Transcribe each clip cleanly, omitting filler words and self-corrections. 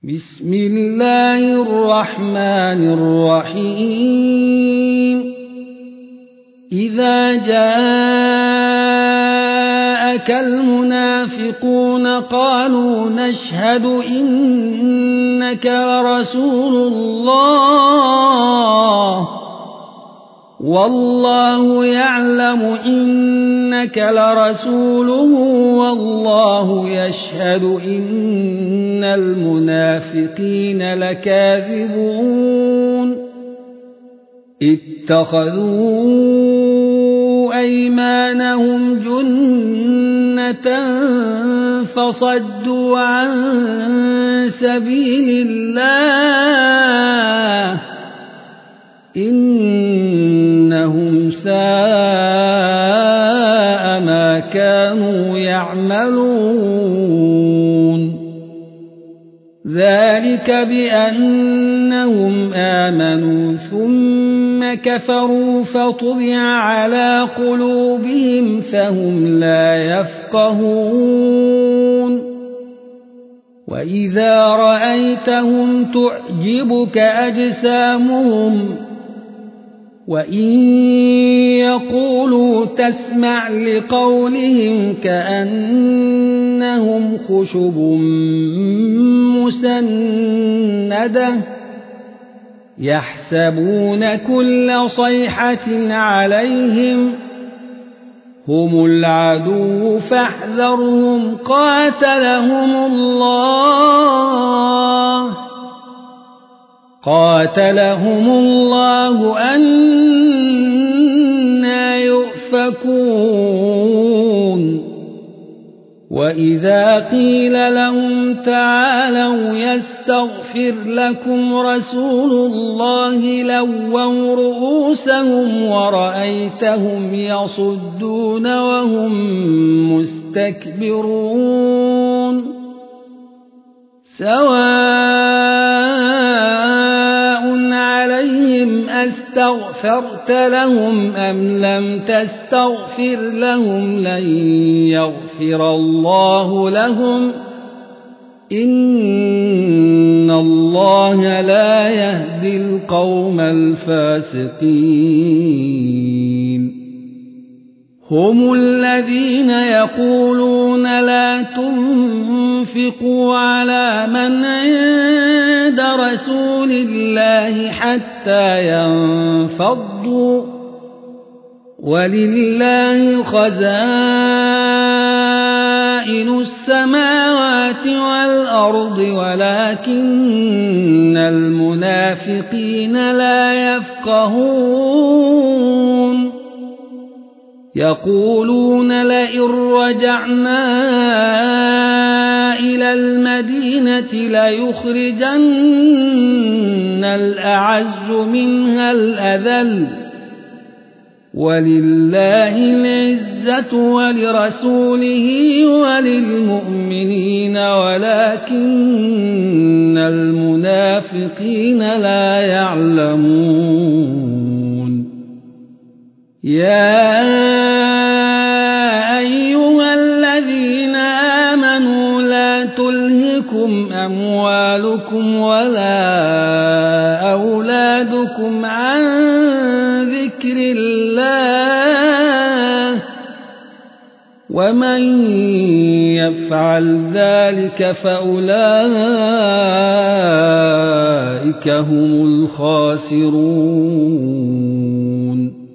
بسم الله الرحمن الرحيم إذا جاءك المنافقون قالوا نشهد إنك لرسول الله والله يعلم إنك لرسوله والله يشهد إن المنافقين لكاذبون اتخذوا أيمانهم جنة فصدوا عن سبيل الله إنهم ساء ما كانوا يعملون ذلك بأنهم آمنوا ثم كفروا فطبع على قلوبهم فهم لا يفقهون وإذا رأيتهم تعجبك أجسامهم وإن يقولوا تسمع لقولهم كأنهم خشب مسندة يحسبون كل صيحة عليهم هم العدو فاحذرهم قاتلهم الله أنى يؤفكون وإذا قيل لهم تعالوا يستغفر لكم رسول الله لووا رؤوسهم ورأيتهم يصدون وهم مستكبرون سواء عليهم أستغفرت لهم أم لم تستغفر لهم لن يغفر الله لهم إن الله لا يهدي القوم الفاسقين هم الذين يقولون لا تنفقوا على من عند رسول الله حتى ينفضوا ولله خزائن السماوات والأرض ولكن المنافقين لا يفقهون يقولون لئن رجعنا إلى المدينة ليخرجن الأعز منها الأذل ولله العزة ولرسوله وللمؤمنين ولكن المنافقين لا يعلمون يا أيها الذين آمنوا لا تلهكم أموالكم ولا أولادكم عن ذكر الله ومن يفعل ذلك فأولئك هم الخاسرون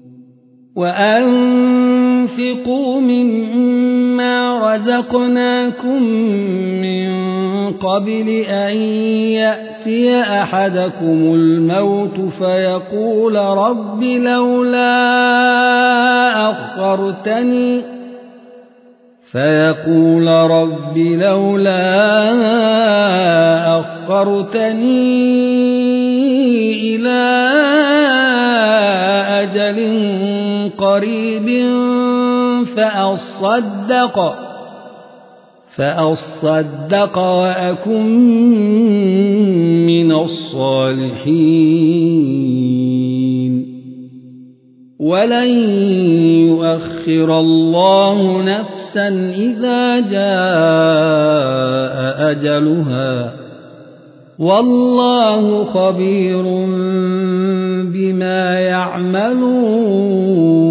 وأنفقوا مما رزقناكم من قبل أن يأتي أحدكم الموت فيقول رب لولا أخرتني إلى أجل قريب فأصدق وأكن من الصالحين ولن يؤخر الله نفسا إذا جاء أجلها والله خبير بما يعملون